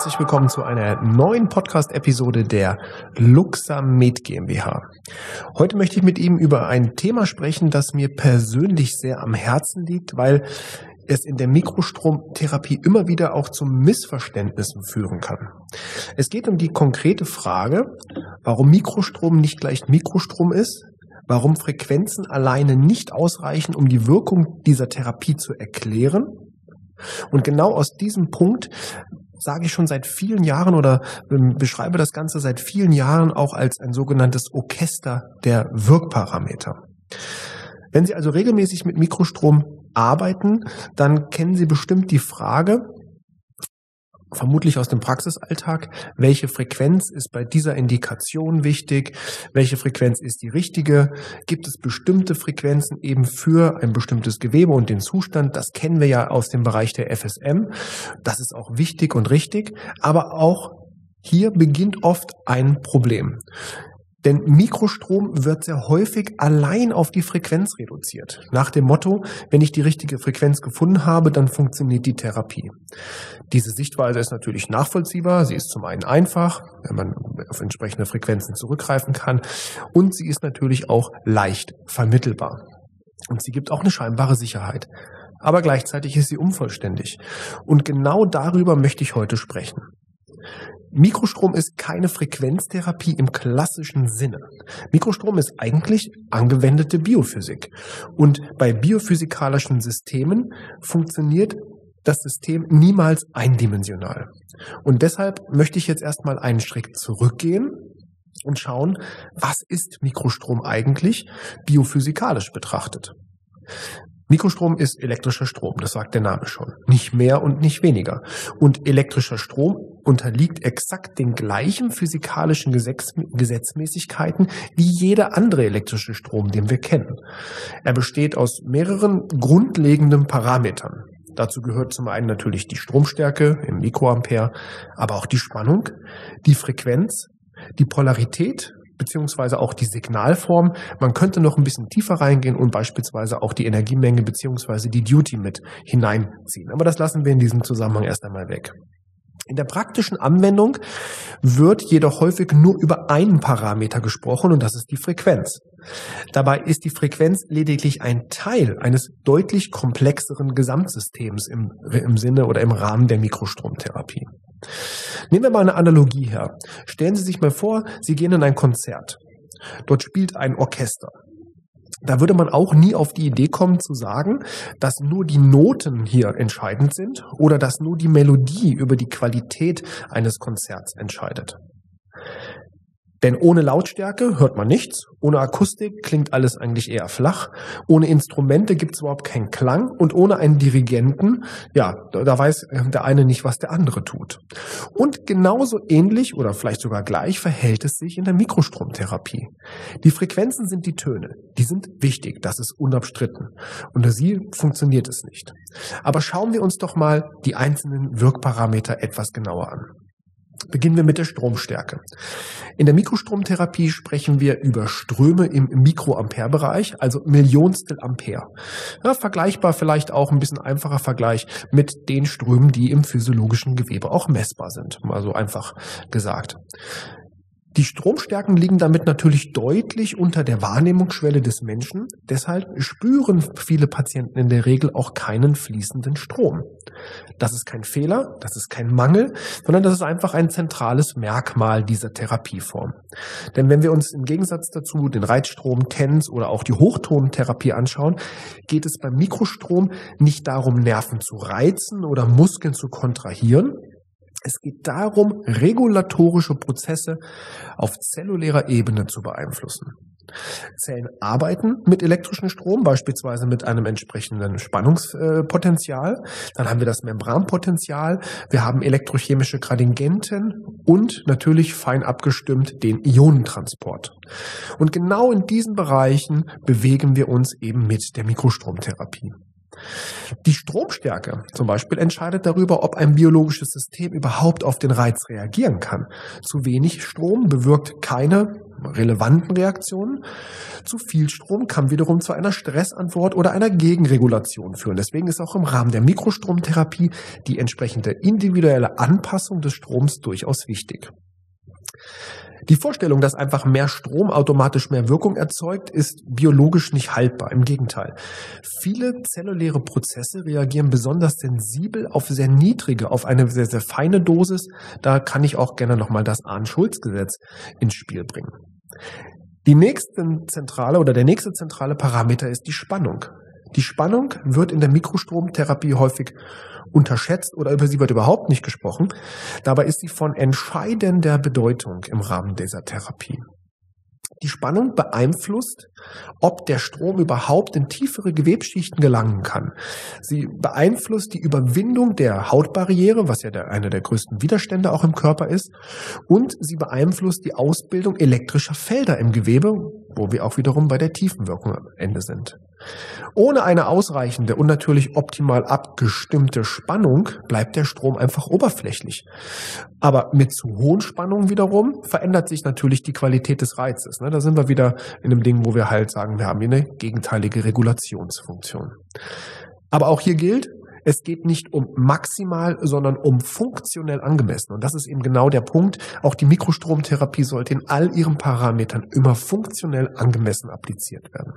herzlich willkommen zu einer neuen Podcast-Episode der Luxamed GmbH. Heute möchte ich mit Ihnen über ein Thema sprechen, das mir persönlich sehr am Herzen liegt, weil es in der Mikrostromtherapie immer wieder auch zu Missverständnissen führen kann. Es geht um die konkrete Frage, warum Mikrostrom nicht gleich Mikrostrom ist, warum Frequenzen alleine nicht ausreichen, um die Wirkung dieser Therapie zu erklären. Und genau aus diesem Punkt sage ich schon seit vielen Jahren oder beschreibe das Ganze seit vielen Jahren auch als ein sogenanntes Orchester der Wirkparameter. Wenn Sie also regelmäßig mit Mikrostrom arbeiten, dann kennen Sie bestimmt die Frage, vermutlich aus dem Praxisalltag, welche Frequenz ist bei dieser Indikation wichtig, welche Frequenz ist die richtige, gibt es bestimmte Frequenzen eben für ein bestimmtes Gewebe und den Zustand, das kennen wir ja aus dem Bereich der FSM, das ist auch wichtig und richtig, aber auch hier beginnt oft ein Problem. Denn Mikrostrom wird sehr häufig allein auf die Frequenz reduziert. Nach dem Motto, wenn ich die richtige Frequenz gefunden habe, dann funktioniert die Therapie. Diese Sichtweise ist natürlich nachvollziehbar. Sie ist zum einen einfach, wenn man auf entsprechende Frequenzen zurückgreifen kann. Und sie ist natürlich auch leicht vermittelbar. Und sie gibt auch eine scheinbare Sicherheit. Aber gleichzeitig ist sie unvollständig. Und genau darüber möchte ich heute sprechen. Mikrostrom ist keine Frequenztherapie im klassischen Sinne. Mikrostrom ist eigentlich angewendete Biophysik. Und bei biophysikalischen Systemen funktioniert das System niemals eindimensional. Und deshalb möchte ich jetzt erstmal einen Schritt zurückgehen und schauen, was ist Mikrostrom eigentlich biophysikalisch betrachtet. Mikrostrom ist elektrischer Strom, das sagt der Name schon. Nicht mehr und nicht weniger. Und elektrischer Strom unterliegt exakt den gleichen physikalischen Gesetzmäßigkeiten wie jeder andere elektrische Strom, den wir kennen. Er besteht aus mehreren grundlegenden Parametern. Dazu gehört zum einen natürlich die Stromstärke im Mikroampere, aber auch die Spannung, die Frequenz, die Polarität, beziehungsweise auch die Signalform. Man könnte noch ein bisschen tiefer reingehen und beispielsweise auch die Energiemenge beziehungsweise die Duty mit hineinziehen. Aber das lassen wir in diesem Zusammenhang erst einmal weg. In der praktischen Anwendung wird jedoch häufig nur über einen Parameter gesprochen und das ist die Frequenz. Dabei ist die Frequenz lediglich ein Teil eines deutlich komplexeren Gesamtsystems im Sinne oder im Rahmen der Mikrostromtherapie. Nehmen wir mal eine Analogie her. Stellen Sie sich mal vor, Sie gehen in ein Konzert. Dort spielt ein Orchester. Da würde man auch nie auf die Idee kommen zu sagen, dass nur die Noten hier entscheidend sind oder dass nur die Melodie über die Qualität eines Konzerts entscheidet. Denn ohne Lautstärke hört man nichts, ohne Akustik klingt alles eigentlich eher flach, ohne Instrumente gibt es überhaupt keinen Klang und ohne einen Dirigenten, ja, da weiß der eine nicht, was der andere tut. Und genauso ähnlich oder vielleicht sogar gleich verhält es sich in der Mikrostromtherapie. Die Frequenzen sind die Töne, die sind wichtig, das ist unabstritten. Unter sie funktioniert es nicht. Aber schauen wir uns doch mal die einzelnen Wirkparameter etwas genauer an. Beginnen wir mit der Stromstärke. In der Mikrostromtherapie sprechen wir über Ströme im Mikroampere-Bereich, also Millionstel Ampere. Ja, vergleichbar vielleicht auch ein bisschen einfacher Vergleich mit den Strömen, die im physiologischen Gewebe auch messbar sind, mal so einfach gesagt. Die Stromstärken liegen damit natürlich deutlich unter der Wahrnehmungsschwelle des Menschen. Deshalb spüren viele Patienten in der Regel auch keinen fließenden Strom. Das ist kein Fehler, das ist kein Mangel, sondern das ist einfach ein zentrales Merkmal dieser Therapieform. Denn wenn wir uns im Gegensatz dazu den Reizstrom, TENS oder auch die Hochtontherapie anschauen, geht es beim Mikrostrom nicht darum, Nerven zu reizen oder Muskeln zu kontrahieren. Es geht darum, regulatorische Prozesse auf zellulärer Ebene zu beeinflussen. Zellen arbeiten mit elektrischem Strom, beispielsweise mit einem entsprechenden Spannungspotenzial. Dann haben wir das Membranpotenzial, wir haben elektrochemische Gradienten und natürlich fein abgestimmt den Ionentransport. Und genau in diesen Bereichen bewegen wir uns eben mit der Mikrostromtherapie. Die Stromstärke zum Beispiel entscheidet darüber, ob ein biologisches System überhaupt auf den Reiz reagieren kann. Zu wenig Strom bewirkt keine relevanten Reaktionen. Zu viel Strom kann wiederum zu einer Stressantwort oder einer Gegenregulation führen. Deswegen ist auch im Rahmen der Mikrostromtherapie die entsprechende individuelle Anpassung des Stroms durchaus wichtig. Die Vorstellung, dass einfach mehr Strom automatisch mehr Wirkung erzeugt, ist biologisch nicht haltbar. Im Gegenteil. Viele zelluläre Prozesse reagieren besonders sensibel auf sehr niedrige, auf eine sehr, sehr feine Dosis. Da kann ich auch gerne nochmal das Arn-Schulz-Gesetz ins Spiel bringen. Der nächste zentrale Parameter ist die Spannung. Die Spannung wird in der Mikrostromtherapie häufig unterschätzt oder über sie wird überhaupt nicht gesprochen. Dabei ist sie von entscheidender Bedeutung im Rahmen dieser Therapie. Die Spannung beeinflusst, ob der Strom überhaupt in tiefere Gewebsschichten gelangen kann. Sie beeinflusst die Überwindung der Hautbarriere, was ja einer der größten Widerstände auch im Körper ist. Und sie beeinflusst die Ausbildung elektrischer Felder im Gewebe, wo wir auch wiederum bei der Tiefenwirkung am Ende sind. Ohne eine ausreichende und natürlich optimal abgestimmte Spannung bleibt der Strom einfach oberflächlich. Aber mit zu hohen Spannungen wiederum verändert sich natürlich die Qualität des Reizes. Da sind wir wieder in einem Ding, wo wir halt sagen, wir haben hier eine gegenteilige Regulationsfunktion. Aber auch hier gilt, es geht nicht um maximal, sondern um funktionell angemessen. Und das ist eben genau der Punkt. Auch die Mikrostromtherapie sollte in all ihren Parametern immer funktionell angemessen appliziert werden.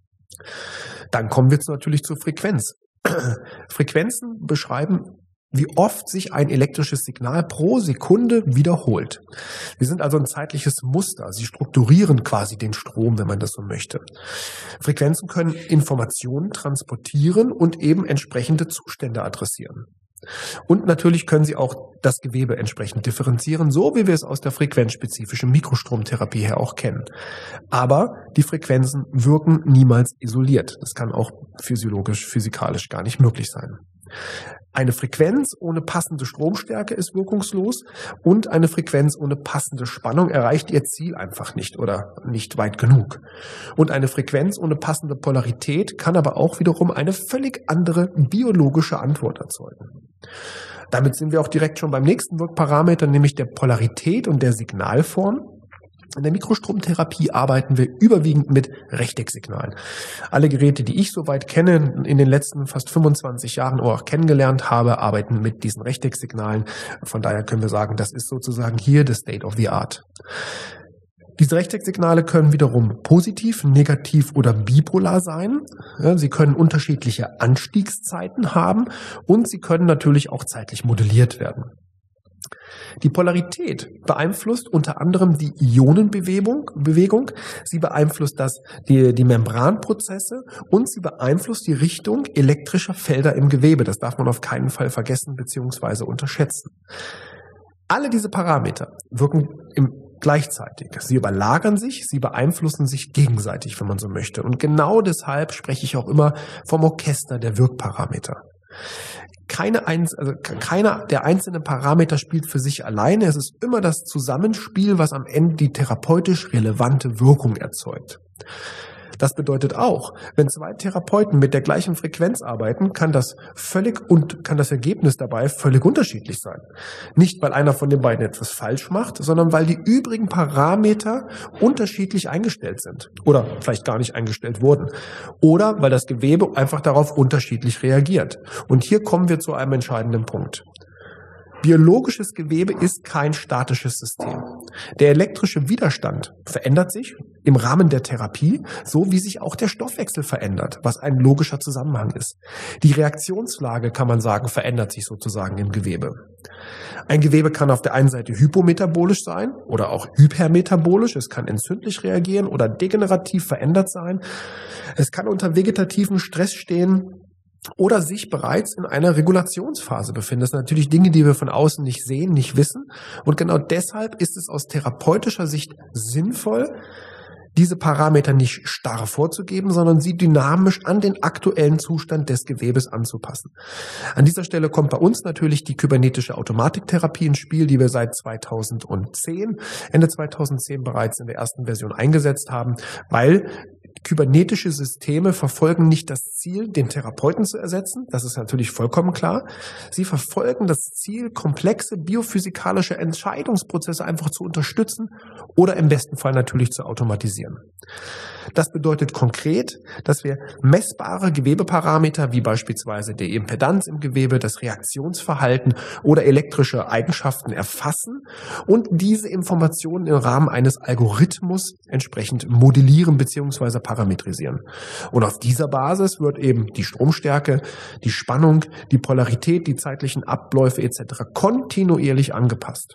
Dann kommen wir natürlich zur Frequenz. Frequenzen beschreiben, wie oft sich ein elektrisches Signal pro Sekunde wiederholt. Sie sind also ein zeitliches Muster. Sie strukturieren quasi den Strom, wenn man das so möchte. Frequenzen können Informationen transportieren und eben entsprechende Zustände adressieren. Und natürlich können sie auch das Gewebe entsprechend differenzieren, so wie wir es aus der frequenzspezifischen Mikrostromtherapie her auch kennen. Aber die Frequenzen wirken niemals isoliert. Das kann auch physikalisch gar nicht möglich sein. Eine Frequenz ohne passende Stromstärke ist wirkungslos und eine Frequenz ohne passende Spannung erreicht ihr Ziel einfach nicht oder nicht weit genug. Und eine Frequenz ohne passende Polarität kann aber auch wiederum eine völlig andere biologische Antwort erzeugen. Damit sind wir auch direkt schon beim nächsten Wirkparameter, nämlich der Polarität und der Signalform. In der Mikrostromtherapie arbeiten wir überwiegend mit Rechtecksignalen. Alle Geräte, die ich soweit kenne, in den letzten fast 25 Jahren auch kennengelernt habe, arbeiten mit diesen Rechtecksignalen. Von daher können wir sagen, das ist sozusagen hier the state of the art. Diese Rechtecksignale können wiederum positiv, negativ oder bipolar sein. Sie können unterschiedliche Anstiegszeiten haben und sie können natürlich auch zeitlich modelliert werden. Die Polarität beeinflusst unter anderem die Ionenbewegung, sie beeinflusst die Membranprozesse und sie beeinflusst die Richtung elektrischer Felder im Gewebe. Das darf man auf keinen Fall vergessen bzw. unterschätzen. Alle diese Parameter wirken gleichzeitig. Sie überlagern sich, sie beeinflussen sich gegenseitig, wenn man so möchte. Und genau deshalb spreche ich auch immer vom Orchester der Wirkparameter. Keiner der einzelnen Parameter spielt für sich alleine. Es ist immer das Zusammenspiel, was am Ende die therapeutisch relevante Wirkung erzeugt. Das bedeutet auch, wenn zwei Therapeuten mit der gleichen Frequenz arbeiten, kann das Ergebnis dabei völlig unterschiedlich sein. Nicht, weil einer von den beiden etwas falsch macht, sondern weil die übrigen Parameter unterschiedlich eingestellt sind oder vielleicht gar nicht eingestellt wurden oder weil das Gewebe einfach darauf unterschiedlich reagiert. Und hier kommen wir zu einem entscheidenden Punkt. Biologisches Gewebe ist kein statisches System. Der elektrische Widerstand verändert sich im Rahmen der Therapie, so wie sich auch der Stoffwechsel verändert, was ein logischer Zusammenhang ist. Die Reaktionslage, kann man sagen, verändert sich sozusagen im Gewebe. Ein Gewebe kann auf der einen Seite hypometabolisch sein oder auch hypermetabolisch. Es kann entzündlich reagieren oder degenerativ verändert sein. Es kann unter vegetativem Stress stehen oder sich bereits in einer Regulationsphase befinden. Das sind natürlich Dinge, die wir von außen nicht sehen, nicht wissen. Und genau deshalb ist es aus therapeutischer Sicht sinnvoll, diese Parameter nicht starr vorzugeben, sondern sie dynamisch an den aktuellen Zustand des Gewebes anzupassen. An dieser Stelle kommt bei uns natürlich die kybernetische Automatiktherapie ins Spiel, die wir seit Ende 2010 bereits in der ersten Version eingesetzt haben, weil Kybernetische Systeme verfolgen nicht das Ziel, den Therapeuten zu ersetzen. Das ist natürlich vollkommen klar. Sie verfolgen das Ziel, komplexe biophysikalische Entscheidungsprozesse einfach zu unterstützen oder im besten Fall natürlich zu automatisieren. Das bedeutet konkret, dass wir messbare Gewebeparameter wie beispielsweise die Impedanz im Gewebe, das Reaktionsverhalten oder elektrische Eigenschaften erfassen und diese Informationen im Rahmen eines Algorithmus entsprechend modellieren bzw. parametrisieren. Und auf dieser Basis wird eben die Stromstärke, die Spannung, die Polarität, die zeitlichen Abläufe etc. kontinuierlich angepasst.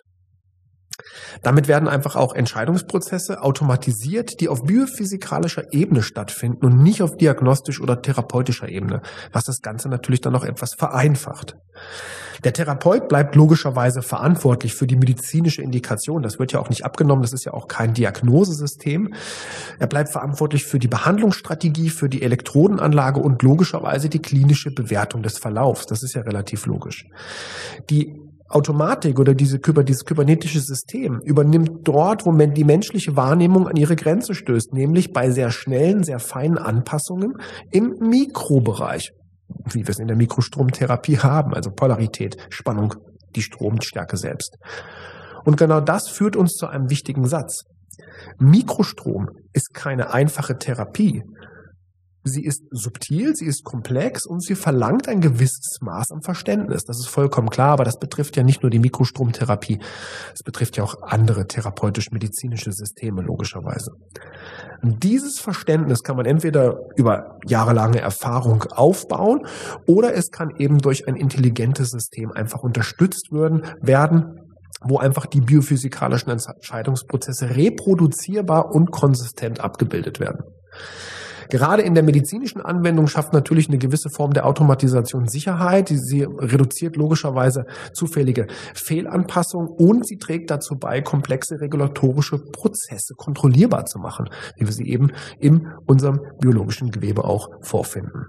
Damit werden einfach auch Entscheidungsprozesse automatisiert, die auf biophysikalischer Ebene stattfinden und nicht auf diagnostisch oder therapeutischer Ebene, was das Ganze natürlich dann noch etwas vereinfacht. Der Therapeut bleibt logischerweise verantwortlich für die medizinische Indikation. Das wird ja auch nicht abgenommen, das ist ja auch kein Diagnosesystem. Er bleibt verantwortlich für die Behandlungsstrategie, für die Elektrodenanlage und logischerweise die klinische Bewertung des Verlaufs. Das ist ja relativ logisch. Die Automatik oder dieses kybernetische System übernimmt dort, wo die menschliche Wahrnehmung an ihre Grenze stößt, nämlich bei sehr schnellen, sehr feinen Anpassungen im Mikrobereich, wie wir es in der Mikrostromtherapie haben, also Polarität, Spannung, die Stromstärke selbst. Und genau das führt uns zu einem wichtigen Satz. Mikrostrom ist keine einfache Therapie. Sie ist subtil, sie ist komplex und sie verlangt ein gewisses Maß an Verständnis. Das ist vollkommen klar, aber das betrifft ja nicht nur die Mikrostromtherapie. Es betrifft ja auch andere therapeutisch-medizinische Systeme, logischerweise. Und dieses Verständnis kann man entweder über jahrelange Erfahrung aufbauen oder es kann eben durch ein intelligentes System einfach unterstützt werden, wo einfach die biophysikalischen Entscheidungsprozesse reproduzierbar und konsistent abgebildet werden. Gerade in der medizinischen Anwendung schafft natürlich eine gewisse Form der Automatisation Sicherheit. Sie reduziert logischerweise zufällige Fehlanpassungen und sie trägt dazu bei, komplexe regulatorische Prozesse kontrollierbar zu machen, wie wir sie eben in unserem biologischen Gewebe auch vorfinden.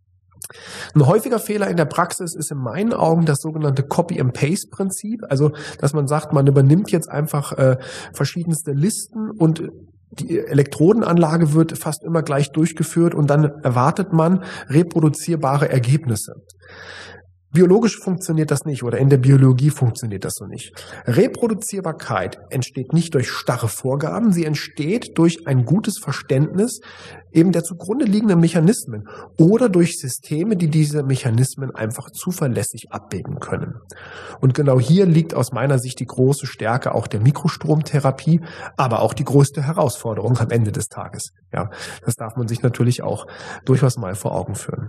Ein häufiger Fehler in der Praxis ist in meinen Augen das sogenannte Copy-and-Paste-Prinzip. Also, dass man sagt, man übernimmt jetzt einfach verschiedenste Listen und die Elektrodenanlage wird fast immer gleich durchgeführt und dann erwartet man reproduzierbare Ergebnisse. Biologisch funktioniert das nicht oder in der Biologie funktioniert das so nicht. Reproduzierbarkeit entsteht nicht durch starre Vorgaben, sie entsteht durch ein gutes Verständnis eben der zugrunde liegenden Mechanismen oder durch Systeme, die diese Mechanismen einfach zuverlässig abbilden können. Und genau hier liegt aus meiner Sicht die große Stärke auch der Mikrostromtherapie, aber auch die größte Herausforderung am Ende des Tages. Ja, das darf man sich natürlich auch durchaus mal vor Augen führen.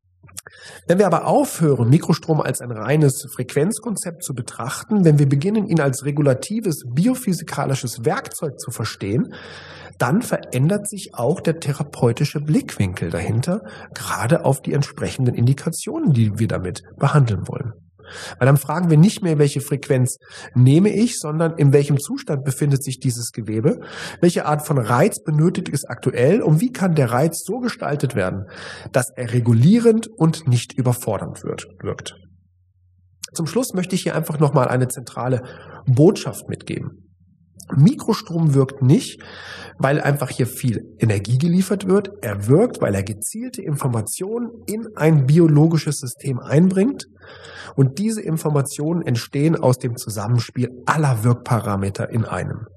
Wenn wir aber aufhören, Mikrostrom als ein reines Frequenzkonzept zu betrachten, wenn wir beginnen, ihn als regulatives, biophysikalisches Werkzeug zu verstehen, dann verändert sich auch der therapeutische Blickwinkel dahinter, gerade auf die entsprechenden Indikationen, die wir damit behandeln wollen. Weil dann fragen wir nicht mehr, welche Frequenz nehme ich, sondern in welchem Zustand befindet sich dieses Gewebe, welche Art von Reiz benötigt es aktuell und wie kann der Reiz so gestaltet werden, dass er regulierend und nicht überfordernd wirkt. Zum Schluss möchte ich hier einfach nochmal eine zentrale Botschaft mitgeben. Mikrostrom wirkt nicht, weil einfach hier viel Energie geliefert wird. Er wirkt, weil er gezielte Informationen in ein biologisches System einbringt. Und diese Informationen entstehen aus dem Zusammenspiel aller Wirkparameter in einem.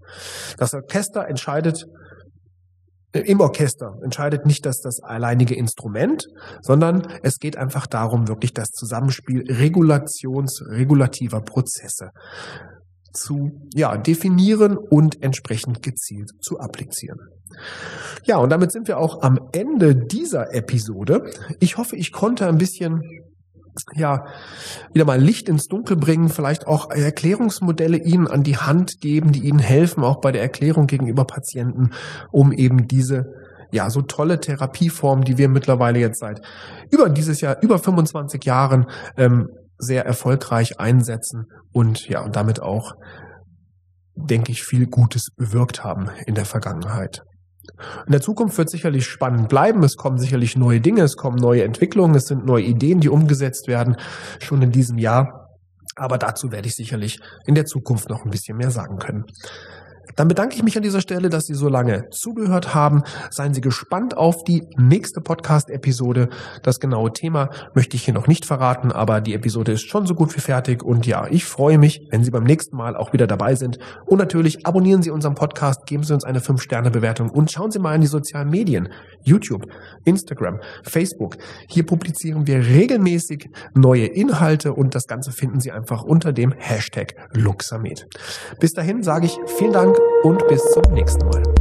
Im Orchester entscheidet nicht das alleinige Instrument, sondern es geht einfach darum, wirklich das Zusammenspiel regulativer Prozesse zu definieren und entsprechend gezielt zu applizieren. Ja, und damit sind wir auch am Ende dieser Episode. Ich hoffe, ich konnte ein bisschen wieder mal Licht ins Dunkel bringen, vielleicht auch Erklärungsmodelle Ihnen an die Hand geben, die Ihnen helfen, auch bei der Erklärung gegenüber Patienten, um eben diese so tolle Therapieform, die wir mittlerweile jetzt seit über 25 Jahren sehr erfolgreich einsetzen und damit auch, denke ich, viel Gutes bewirkt haben in der Vergangenheit. In der Zukunft wird sicherlich spannend bleiben. Es kommen sicherlich neue Dinge, es kommen neue Entwicklungen, es sind neue Ideen, die umgesetzt werden, schon in diesem Jahr. Aber dazu werde ich sicherlich in der Zukunft noch ein bisschen mehr sagen können. Dann bedanke ich mich an dieser Stelle, dass Sie so lange zugehört haben. Seien Sie gespannt auf die nächste Podcast-Episode. Das genaue Thema möchte ich hier noch nicht verraten, aber die Episode ist schon so gut wie fertig. Und ja, ich freue mich, wenn Sie beim nächsten Mal auch wieder dabei sind. Und natürlich abonnieren Sie unseren Podcast, geben Sie uns eine 5-Sterne-Bewertung und schauen Sie mal in die sozialen Medien. YouTube, Instagram, Facebook. Hier publizieren wir regelmäßig neue Inhalte und das Ganze finden Sie einfach unter dem Hashtag Luxamed. Bis dahin sage ich vielen Dank und bis zum nächsten Mal.